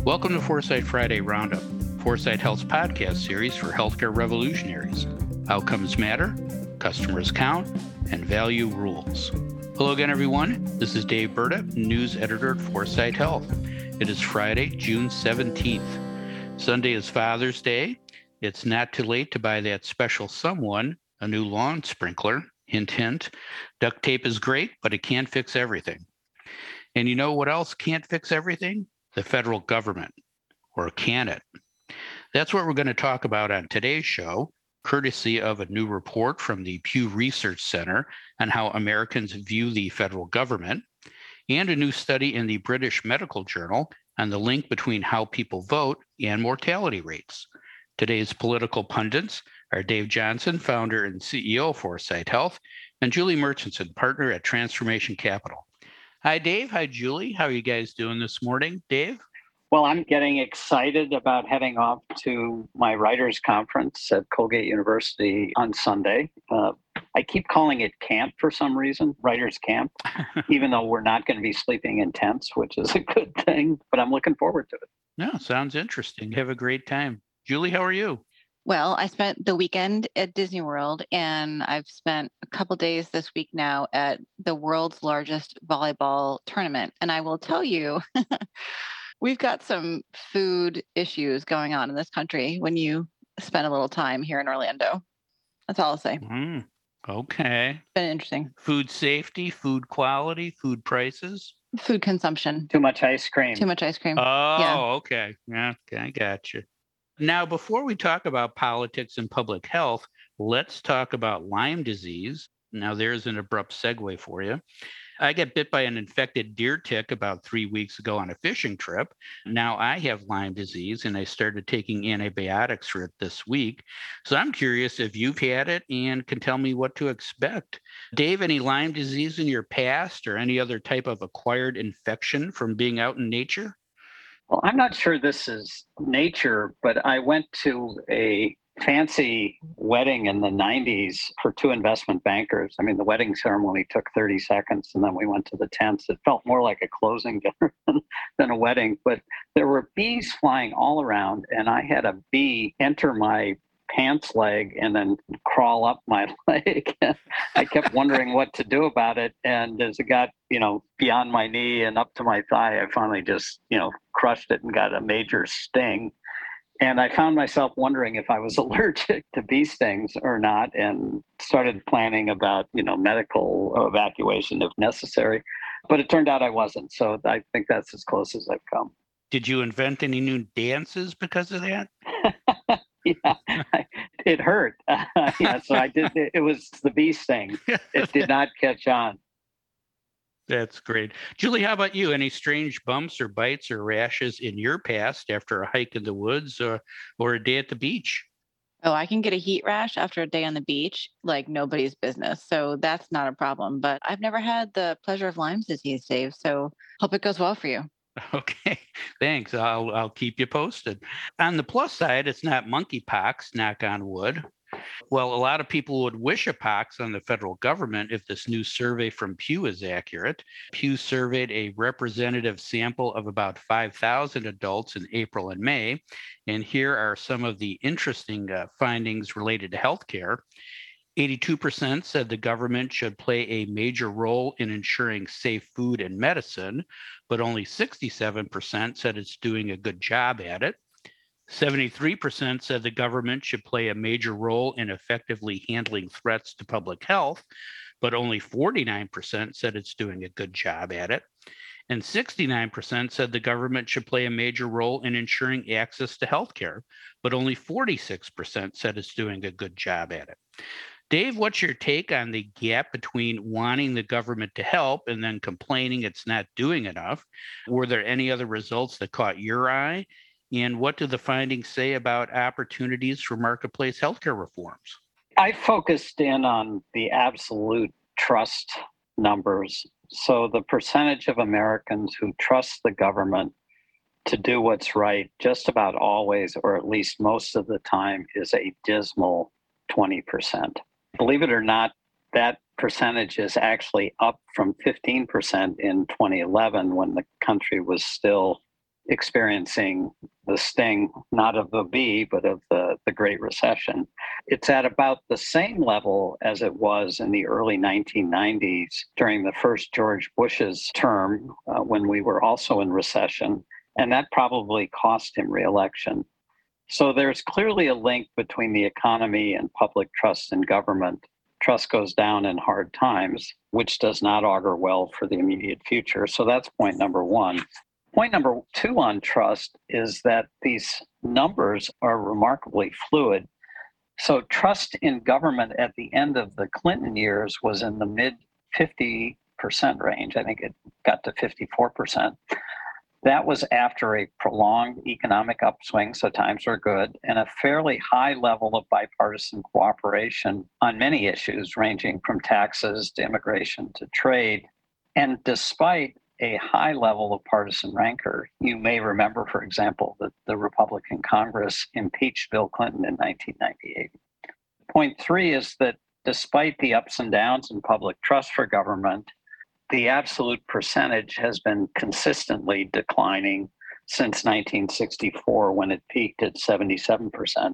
Welcome to Foresight Friday Roundup, Foresight Health's podcast series for healthcare revolutionaries. Outcomes matter, customers count, and value rules. Hello again, everyone. This is Dave Burda, news editor at Foresight Health. It is Friday, June 17th. Sunday is Father's Day. It's not too late to buy that special someone a new lawn sprinkler. Hint, hint. Duct tape is great, but it can't fix everything. And you know what else can't fix everything? The federal government. Or can it? That's what we're going to talk about on today's show, courtesy of a new report from the Pew Research Center on how Americans view the federal government, and a new study in the British Medical Journal on the link between how people vote and mortality rates. Today's political pundits are Dave Johnson, founder and CEO of Foresight Health, and Julie Murchison, partner at Transformation Capital. Hi, Dave. Hi, Julie. How are you guys doing this morning? Dave? Well, I'm getting excited about heading off to my writers' conference at Colgate University on Sunday. I keep calling it camp for some reason, writers' camp, even though we're not going to be sleeping in tents, which is a good thing, but I'm looking forward to it. Yeah, sounds interesting. Have a great time. Julie, how are you? Well, I spent the weekend at Disney World, and I've spent a couple days this week now at the world's largest volleyball tournament. And I will tell you, we've got some food issues going on in this country when you spend a little time here in Orlando. That's all I'll say. Okay. It's been interesting. Food safety, food quality, food prices? Food consumption. Too much ice cream. Too much ice cream. Oh, Yeah. okay. Yeah, I got you. Now, before we talk about politics and public health, let's talk about Lyme disease. Now, there's an abrupt segue for you. I got bit by an infected deer tick about 3 weeks ago on a fishing trip. Now I have Lyme disease, and I started taking antibiotics for it this week. So I'm curious if you've had it and can tell me what to expect. Dave, any Lyme disease in your past or any other type of acquired infection from being out in nature? Well, I'm not sure this is nature, but I went to a fancy wedding in the 90s for two investment bankers. I mean, the wedding ceremony took 30 seconds, and then we went to the tents. It felt more like a closing dinner than a wedding, but there were bees flying all around, and I had a bee enter my pants leg and then crawl up my leg. I kept wondering what to do about it. And as it got, beyond my knee and up to my thigh, I finally just, crushed it and got a major sting. And I found myself wondering if I was allergic to bee stings or not, and started planning about, medical evacuation if necessary. But it turned out I wasn't. So I think that's as close as I've come. Did you invent any new dances because of that? Yeah, it hurt. So I did. It was the bee sting. It did not catch on. That's great. Julie, how about you? Any strange bumps or bites or rashes in your past after a hike in the woods or a day at the beach? Oh, I can get a heat rash after a day on the beach like nobody's business. So that's not a problem. But I've never had the pleasure of Lyme disease, Dave. So hope it goes well for you. Okay, thanks. I'll keep you posted. On the plus side, it's not monkeypox, knock on wood. Well, a lot of people would wish a pox on the federal government if this new survey from Pew is accurate. Pew surveyed a representative sample of about 5,000 adults in April and May. And here are some of the interesting findings related to healthcare. 82% said the government should play a major role in ensuring safe food and medicine, but only 67% said it's doing a good job at it. 73% said the government should play a major role in effectively handling threats to public health, but only 49% said it's doing a good job at it. And 69% said the government should play a major role in ensuring access to healthcare, but only 46% said it's doing a good job at it. Dave, what's your take on the gap between wanting the government to help and then complaining it's not doing enough? Were there any other results that caught your eye? And what do the findings say about opportunities for marketplace healthcare reforms? I focused in on the absolute trust numbers. So the percentage of Americans who trust the government to do what's right just about always, or at least most of the time, is a dismal 20%. Believe it or not, that percentage is actually up from 15% in 2011 when the country was still experiencing the sting, not of the V, but of the Great Recession. It's at about the same level as it was in the early 1990s during the first George Bush's term, when we were also in recession, and that probably cost him re-election. So there's clearly a link between the economy and public trust in government. Trust goes down in hard times, which does not augur well for the immediate future. So that's point number one. Point number two on trust is that these numbers are remarkably fluid. So trust in government at the end of the Clinton years was in the mid 50% range. I think it got to 54%. That was after a prolonged economic upswing, so times were good, and a fairly high level of bipartisan cooperation on many issues, ranging from taxes to immigration to trade. And despite a high level of partisan rancor, you may remember, for example, that the Republican Congress impeached Bill Clinton in 1998. Point three is that despite the ups and downs in public trust for government, the absolute percentage has been consistently declining since 1964, when it peaked at 77%.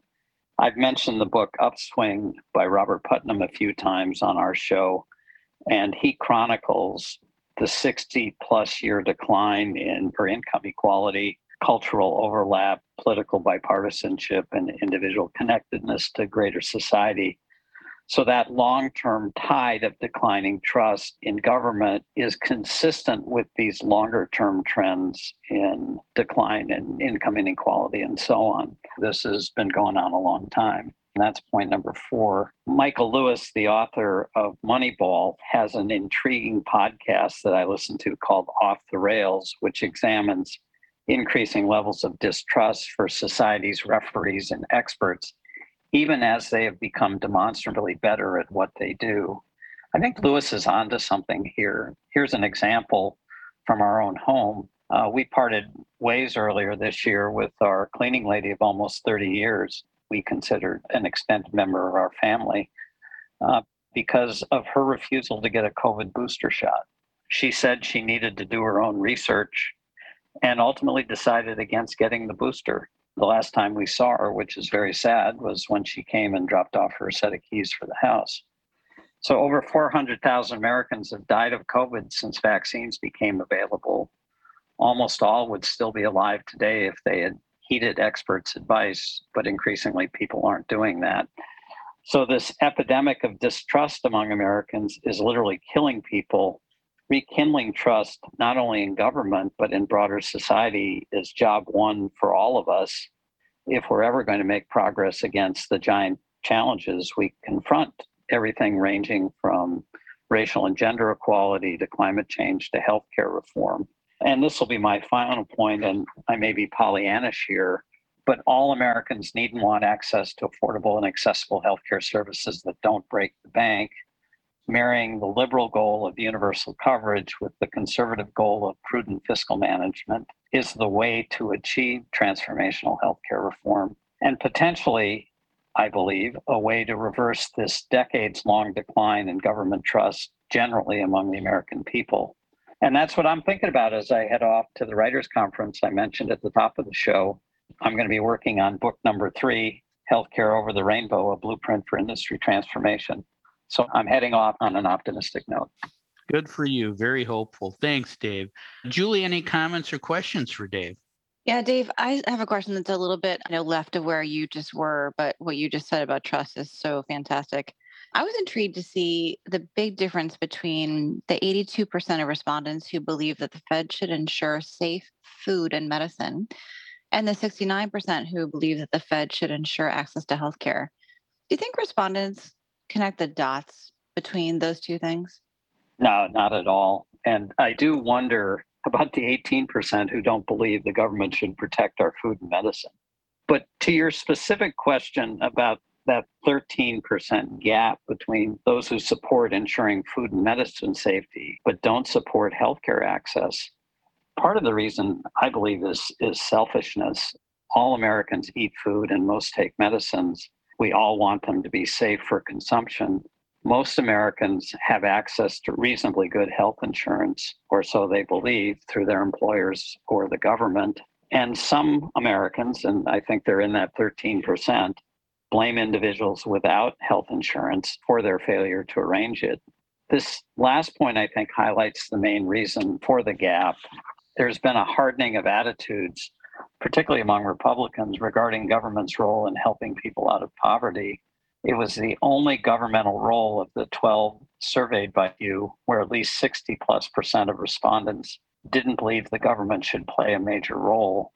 I've mentioned the book Upswing by Robert Putnam a few times on our show, and he chronicles the 60-plus year decline in per income equality, cultural overlap, political bipartisanship, and individual connectedness to greater society. So that long-term tide of declining trust in government is consistent with these longer-term trends in decline in income inequality and so on. This has been going on a long time. And that's point number four. Michael Lewis, the author of Moneyball, has an intriguing podcast that I listen to called Off the Rails, which examines increasing levels of distrust for society's referees and experts, even as they have become demonstrably better at what they do. I think Lewis is onto something here. Here's an example from our own home. We parted ways earlier this year with our cleaning lady of almost 30 years. We considered an extended member of our family because of her refusal to get a COVID booster shot. She said she needed to do her own research and ultimately decided against getting the booster. The last time we saw her, which is very sad, was when she came and dropped off her set of keys for the house. So over 400,000 Americans have died of COVID since vaccines became available. Almost all would still be alive today if they had heeded experts' advice, but increasingly people aren't doing that. So this epidemic of distrust among Americans is literally killing people. Rekindling trust, not only in government, but in broader society, is job one for all of us if we're ever going to make progress against the giant challenges we confront, everything ranging from racial and gender equality to climate change to healthcare reform. And this will be my final point, and I may be Pollyannish here, but all Americans need and want access to affordable and accessible healthcare services that don't break the bank. Marrying the liberal goal of universal coverage with the conservative goal of prudent fiscal management is the way to achieve transformational healthcare reform, and potentially, I believe, a way to reverse this decades-long decline in government trust generally among the American people. And that's what I'm thinking about as I head off to the Writers' Conference I mentioned at the top of the show. I'm going to be working on book number 3, Healthcare Over the Rainbow, A Blueprint for Industry Transformation. So I'm heading off on an optimistic note. Good for you. Very hopeful. Thanks, Dave. Julie, any comments or questions for Dave? Yeah, Dave, I have a question that's a little bit left of where you just were, but what you just said about trust is so fantastic. I was intrigued to see the big difference between the 82% of respondents who believe that the Fed should ensure safe food and medicine and the 69% who believe that the Fed should ensure access to healthcare. Do you think respondents connect the dots between those two things? No, not at all. And I do wonder about the 18% who don't believe the government should protect our food and medicine. But to your specific question about that 13% gap between those who support ensuring food and medicine safety, but don't support healthcare access, part of the reason I believe is selfishness. All Americans eat food and most take medicines. We all want them to be safe for consumption. Most Americans have access to reasonably good health insurance, or so they believe, through their employers or the government. And some Americans, and I think they're in that 13%, blame individuals without health insurance for their failure to arrange it. This last point, I think, highlights the main reason for the gap. There's been a hardening of attitudes, particularly among Republicans, regarding government's role in helping people out of poverty. It was the only governmental role of the 12 surveyed by you where at least 60+% of respondents didn't believe the government should play a major role.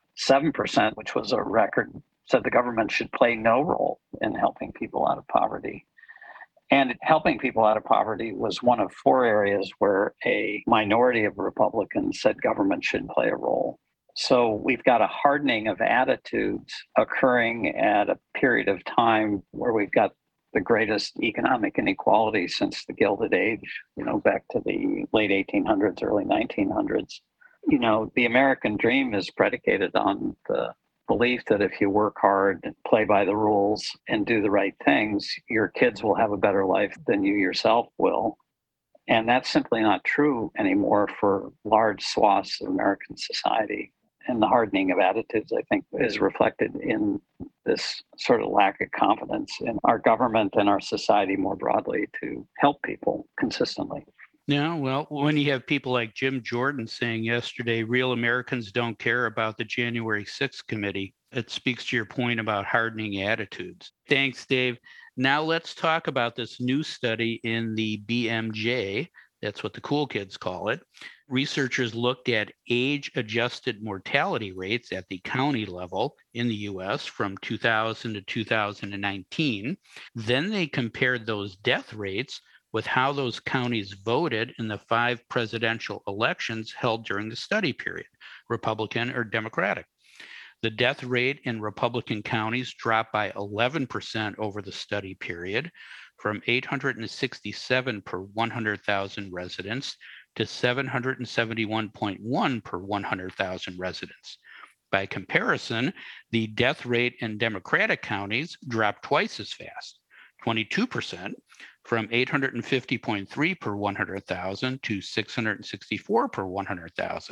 7%, which was a record, said the government should play no role in helping people out of poverty. And helping people out of poverty was one of 4 areas where a minority of Republicans said government should play a role. So we've got a hardening of attitudes occurring at a period of time where we've got the greatest economic inequality since the Gilded Age, back to the late 1800s, early 1900s. The American dream is predicated on the belief that if you work hard, play by the rules, and do the right things, your kids will have a better life than you yourself will. And that's simply not true anymore for large swaths of American society. And the hardening of attitudes, I think, is reflected in this sort of lack of confidence in our government and our society more broadly to help people consistently. Yeah, well, when you have people like Jim Jordan saying yesterday, real Americans don't care about the January 6th committee, it speaks to your point about hardening attitudes. Thanks, Dave. Now let's talk about this new study in the BMJ. That's what the cool kids call it. Researchers looked at age-adjusted mortality rates at the county level in the U.S. from 2000 to 2019. Then they compared those death rates with how those counties voted in the 5 presidential elections held during the study period, Republican or Democratic. The death rate in Republican counties dropped by 11% over the study period, from 867 per 100,000 residents to 771.1 per 100,000 residents. By comparison, the death rate in Democratic counties dropped twice as fast, 22%, from 850.3 per 100,000 to 664 per 100,000.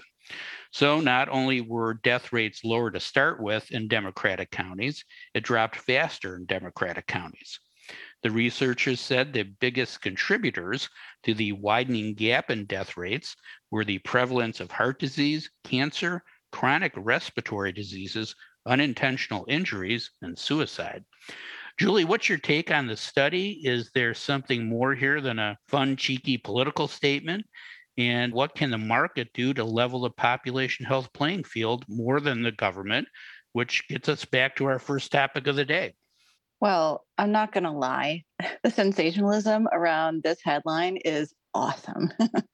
So not only were death rates lower to start with in Democratic counties, it dropped faster in Democratic counties. The researchers said the biggest contributors to the widening gap in death rates were the prevalence of heart disease, cancer, chronic respiratory diseases, unintentional injuries, and suicide. Julie, what's your take on the study? Is there something more here than a fun, cheeky political statement? And what can the market do to level the population health playing field more than the government, which gets us back to our first topic of the day? Well, I'm not going to lie. The sensationalism around this headline is awesome.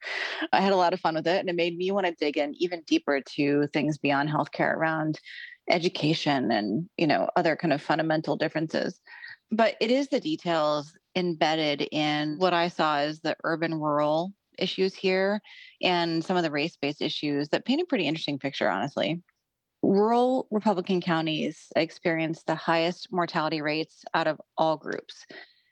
I had a lot of fun with it, and it made me want to dig in even deeper to things beyond healthcare around education and, other kind of fundamental differences. But it is the details embedded in what I saw as the urban rural issues here and some of the race-based issues that paint a pretty interesting picture, honestly. Rural Republican counties experienced the highest mortality rates out of all groups,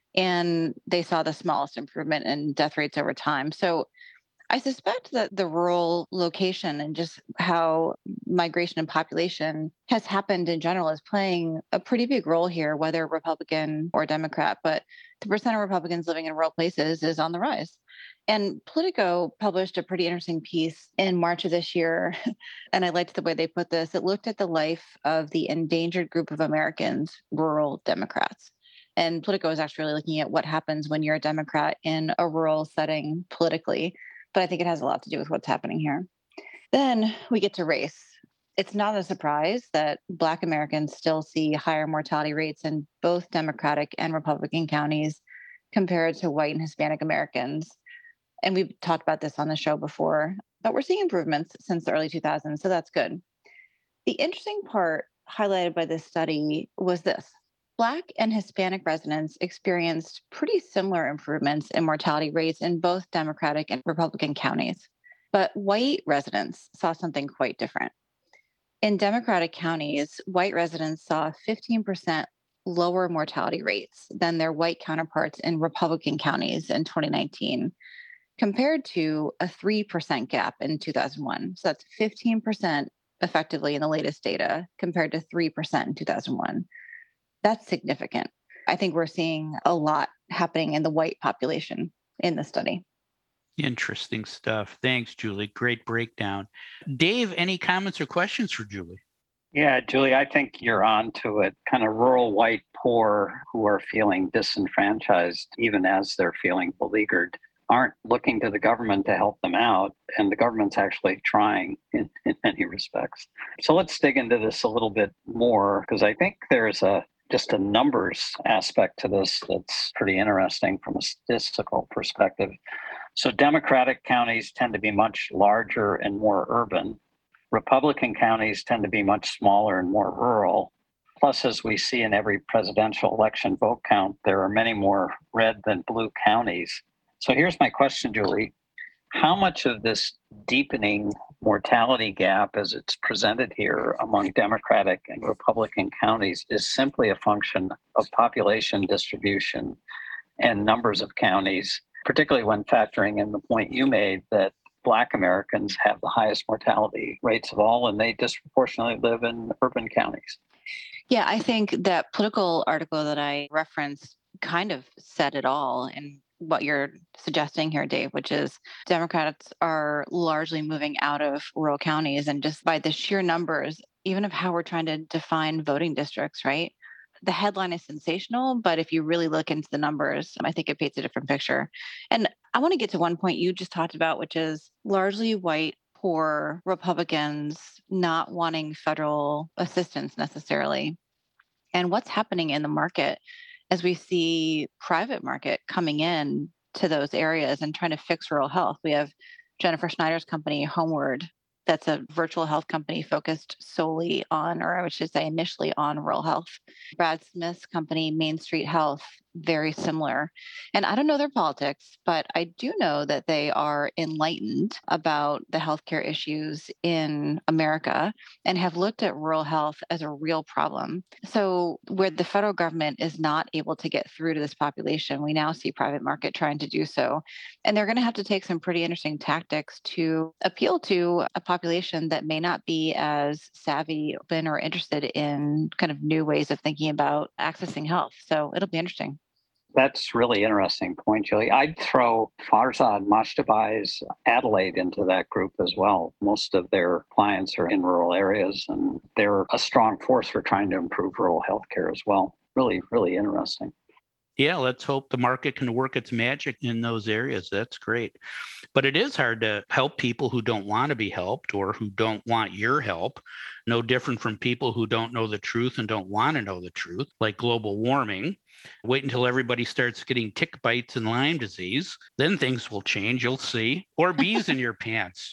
and they saw the smallest improvement in death rates over time. So I suspect that the rural location and just how migration and population has happened in general is playing a pretty big role here, whether Republican or Democrat. But the percent of Republicans living in rural places is on the rise. And Politico published a pretty interesting piece in March of this year. And I liked the way they put this. It looked at the life of the endangered group of Americans, rural Democrats. And Politico is actually really looking at what happens when you're a Democrat in a rural setting politically. But I think it has a lot to do with what's happening here. Then we get to race. It's not a surprise that Black Americans still see higher mortality rates in both Democratic and Republican counties compared to white and Hispanic Americans. And we've talked about this on the show before, but we're seeing improvements since the early 2000s, so that's good. The interesting part highlighted by this study was this. Black and Hispanic residents experienced pretty similar improvements in mortality rates in both Democratic and Republican counties. But white residents saw something quite different. In Democratic counties, white residents saw 15% lower mortality rates than their white counterparts in Republican counties in 2019, compared to a 3% gap in 2001. So that's 15% effectively in the latest data compared to 3% in 2001. That's significant. I think we're seeing a lot happening in the white population in the study. Interesting stuff. Thanks, Julie. Great breakdown. Dave, any comments or questions for Julie? Yeah, Julie, I think you're on to it. Kind of rural white poor who are feeling disenfranchised, even as they're feeling beleaguered, aren't looking to the government to help them out. And the government's actually trying in many respects. So let's dig into this a little bit more, because I think there's just a numbers aspect to this that's pretty interesting from a statistical perspective. So Democratic counties tend to be much larger and more urban. Republican counties tend to be much smaller and more rural. Plus, as we see in every presidential election vote count, there are many more red than blue counties. So here's my question, Julie. How much of this deepening mortality gap as it's presented here among Democratic and Republican counties is simply a function of population distribution and numbers of counties, particularly when factoring in the point you made that Black Americans have the highest mortality rates of all, and they disproportionately live in urban counties? Yeah, I think that political article that I referenced kind of said it all in what you're suggesting here, Dave, which is Democrats are largely moving out of rural counties. And just by the sheer numbers, even of how we're trying to define voting districts, right? The headline is sensational, but if you really look into the numbers, I think it paints a different picture. And I want to get to one point you just talked about, which is largely white, poor Republicans not wanting federal assistance necessarily. And what's happening in the market as we see private market coming in to those areas and trying to fix rural health. We have Jennifer Schneider's company, Homeward, that's a virtual health company focused solely on, or I should say initially on rural health. Brad Smith's company, Main Street Health, very similar. And I don't know their politics, but I do know that they are enlightened about the healthcare issues in America and have looked at rural health as a real problem. So where the federal government is not able to get through to this population, we now see private market trying to do so. And they're going to have to take some pretty interesting tactics to appeal to a population that may not be as savvy, open, or interested in kind of new ways of thinking about accessing health. So it'll be interesting. That's really interesting point, Julie. I'd throw Farzad Mashtabai's Adelaide into that group as well. Most of their clients are in rural areas, and they're a strong force for trying to improve rural healthcare as well. Really, really interesting. Yeah, let's hope the market can work its magic in those areas. That's great. But it is hard to help people who don't want to be helped or who don't want your help. No different from people who don't know the truth and don't want to know the truth, like global warming. Wait until everybody starts getting tick bites and Lyme disease. Then things will change, you'll see. Or bees in your pants.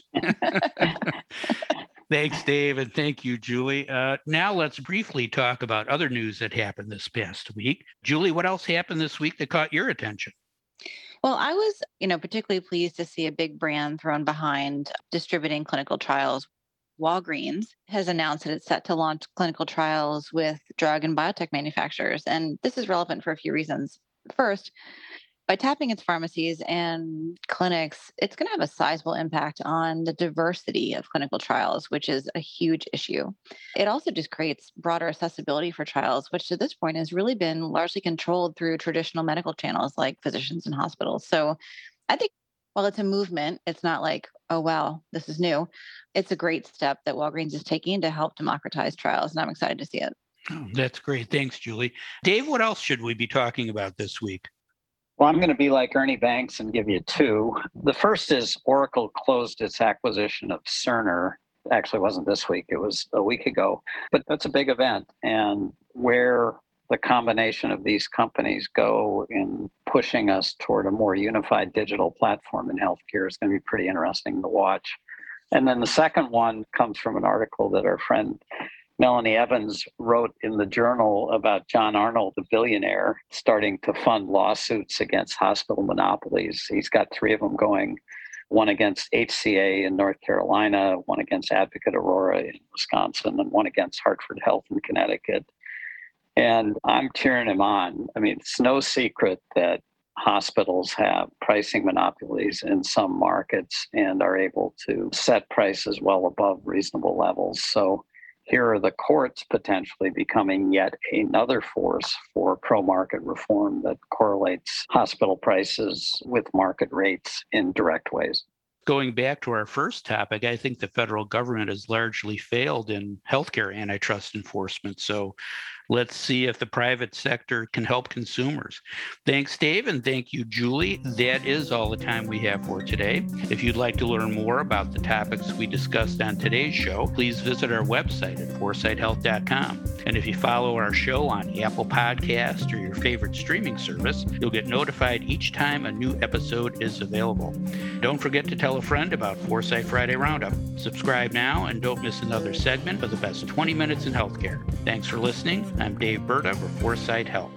Thanks, Dave, and thank you, Julie. Now let's briefly talk about other news that happened this past week. Julie, what else happened this week that caught your attention? Well, I was, particularly pleased to see a big brand thrown behind distributing clinical trials. Walgreens has announced that it's set to launch clinical trials with drug and biotech manufacturers. And this is relevant for a few reasons. First, by tapping its pharmacies and clinics, it's going to have a sizable impact on the diversity of clinical trials, which is a huge issue. It also just creates broader accessibility for trials, which to this point has really been largely controlled through traditional medical channels like physicians and hospitals. So I think while it's a movement, it's not like, oh, wow, this is new. It's a great step that Walgreens is taking to help democratize trials, and I'm excited to see it. Oh, that's great. Thanks, Julie. Dave, what else should we be talking about this week? Well, I'm going to be like Ernie Banks and give you two. The first is Oracle closed its acquisition of Cerner. Actually, it wasn't this week, it was a week ago. But that's a big event. And where the combination of these companies go in pushing us toward a more unified digital platform in healthcare is going to be pretty interesting to watch. And then the second one comes from an article that our friend Melanie Evans wrote in the Journal about John Arnold, the billionaire, starting to fund lawsuits against hospital monopolies. He's got three of them going, one against HCA in North Carolina, one against Advocate Aurora in Wisconsin, and one against Hartford Health in Connecticut. And I'm cheering him on. I mean, it's no secret that hospitals have pricing monopolies in some markets and are able to set prices well above reasonable levels. So here are the courts potentially becoming yet another force for pro-market reform that correlates hospital prices with market rates in direct ways. Going back to our first topic, I think the federal government has largely failed in healthcare antitrust enforcement. So let's see if the private sector can help consumers. Thanks, Dave, and thank you, Julie. That is all the time we have for today. If you'd like to learn more about the topics we discussed on today's show, please visit our website at foresighthealth.com. And if you follow our show on Apple Podcast or your favorite streaming service, you'll get notified each time a new episode is available. Don't forget to tell a friend about Foresight Friday Roundup. Subscribe now and don't miss another segment of the best 20 minutes in healthcare. Thanks for listening. I'm Dave Burda for Foresight Health.